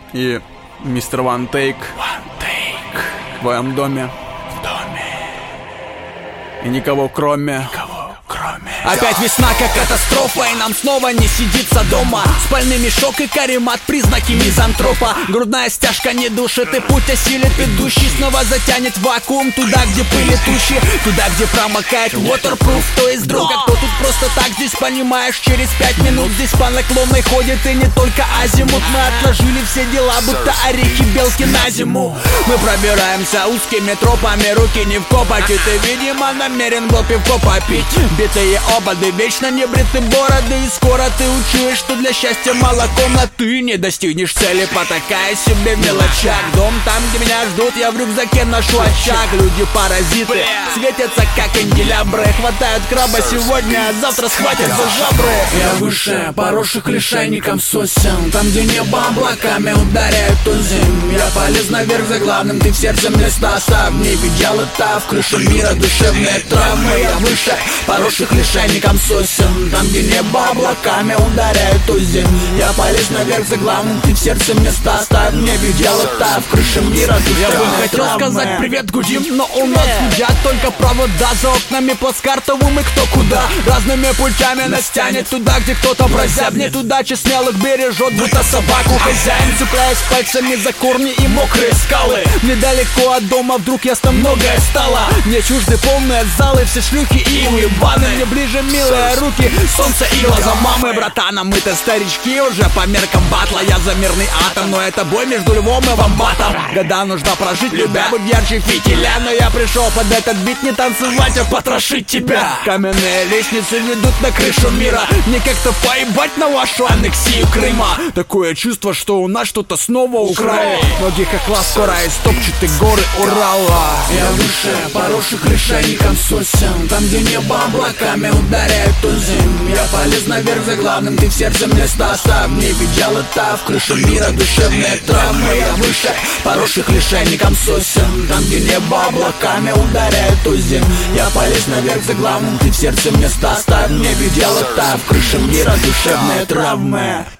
и мистер One Take в твоем доме. И никого кроме. Опять весна как катастрофа, и нам снова не сидится дома. Спальный мешок и каремат, признаки мизантропа. Грудная стяжка не душит, и путь осилит идущий. Снова затянет вакуум туда, где пыли тучи, туда, где промокает waterproof. То есть, друг, а кто тут просто так здесь, понимаешь, через 5 минут здесь по наклонной ходит, и не только азимут. Мы отложили все дела, будто орехи белки на зиму. Мы пробираемся узкими тропами, руки не в копоти. Ты, видимо, намерен был пивко попить. Битые ободы, вечно небриты бороды. И скоро ты учуешь, что для счастья мало комнаты. Не достигнешь цели, потакая себе в мелочах. Дом там, где меня ждут, я в рюкзаке ношу очаг. Люди-паразиты светятся, как канделябры. Хватают краба сегодня, а завтра схватят за жабры. Я выше поросших лишайником сосен, там, где небо облаками ударяет тузем. Я полез наверх за главным, ты в сердце места оставь. Не видел это в крыше мира душевные травмы. Я выше поросших лишайником сосен, там, где небо облаками ударяет тузем. Я полез наверх за главным, ты в сердце места оставь. Не видел это в крыше мира душевные травмы. Я бы хотел сказать привет, гудим, но у нас гудят только провода. За окнами плацкартовым и кто куда. Разными путями нас тянет туда, где кто-то прозябнет. Удача смелых бережет, будто собаку хозяин. Цепляясь пальцами за корни и мокрые скалы. Недалеко от дома вдруг ясно многое стало. Мне чужды полные залы, все шлюхи и уебаны. Мне ближе милые руки, солнце и глаза мамы. Братана, мы-то старички уже по меркам батла. Я за мирный атом, но это бой между львом и вомбатом. Года нужно прожить, любя быть ярче фитиля. Но я пришел под этот бит не танцевать, а потрошить тебя. Каменные лестницы ведут на крышу мира. Мне как-то поебать на вашу аннексию Крыма. Такое чувство, что у нас что-то снова украли. Ноги как скоро истопчут и горы Урала. Я выше поросших лишайником сосен, там, где небо облаками ударяет тузем. Я полез наверх за главным, ты в сердце места оставь. Не видел это в крыше мира душевные травмы. Я выше поросших лишайником сосен, там, где небо облаками ударяет тузем. Я полез наверх за главным, ты в сердце места оставь. Не видел это в крыше мира душевные травмы.